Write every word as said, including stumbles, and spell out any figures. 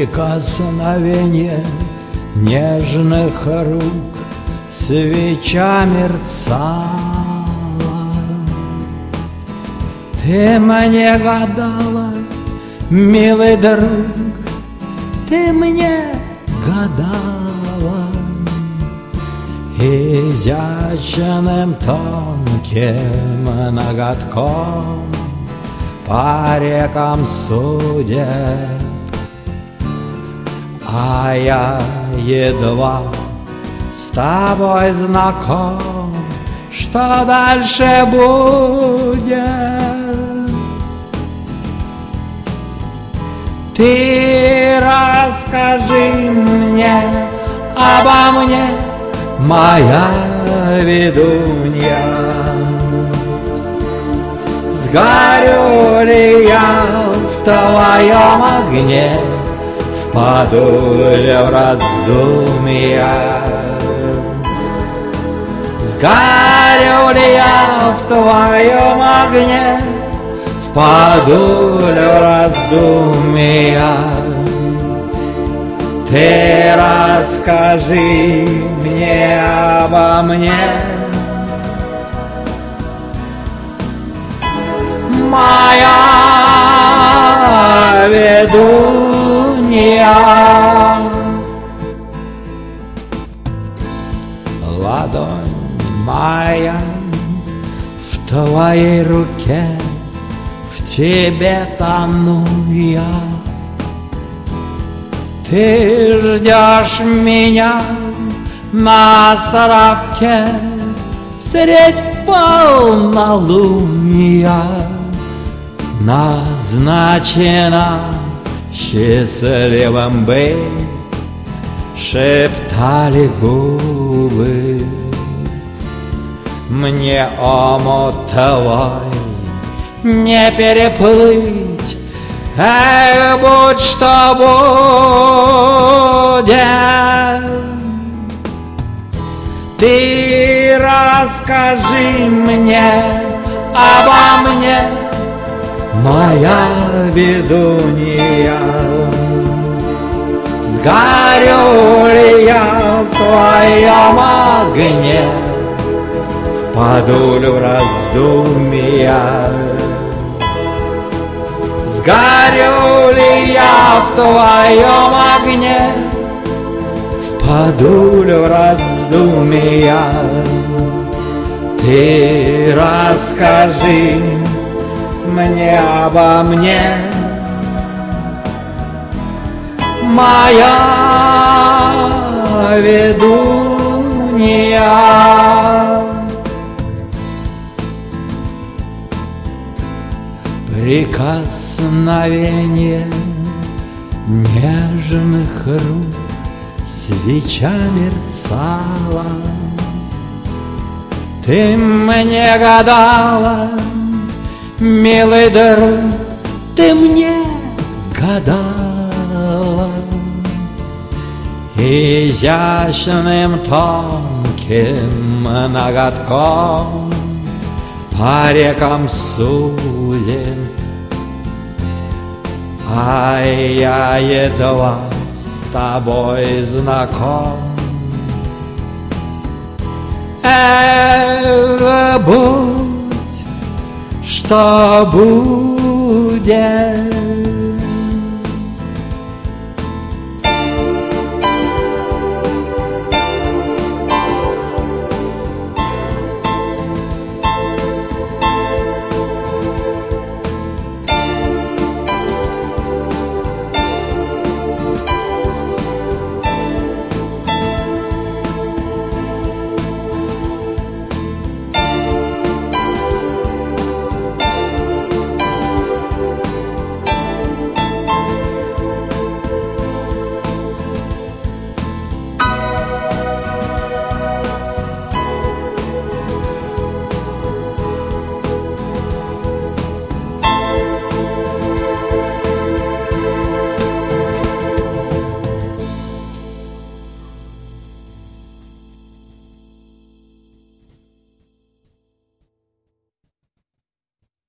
Прикосновение нежных рук, свеча мерцала. Ты мне гадала, милый друг, ты мне гадала. Изящным тонким ноготком по рекам судеб, а я едва с тобой знаком. Что дальше будет? Ты расскажи мне обо мне, моя ведунья. Сгорю ли я в твоем огне, впаду ли в раздумья? Сгорю ли я в твоем огне, впаду ли в раздумья? Ты расскажи мне обо мне, моя ведунья. Ладонь моя в твоей руке, в тебе тону я. Ты ждешь меня на островке средь полнолуния. Назначено счастливым быть, шептали губы. Мне омут твой не переплыть, эх, будь что будет. Ты расскажи мне обо мне, моя ведунья. Сгорю ли я в твоем огне, впаду ли в раздумья? Сгорю ли я в твоем огне, впаду ли в раздумья? Ты расскажи мне обо мне, моя ведунья. Прикосновение нежных рук, свеча мерцала. Ты мне гадала, милый друг, ты мне гадала. Изящным тонким ноготком по рекам судеб, а я едва с тобой знаком. Эх, будь что будет.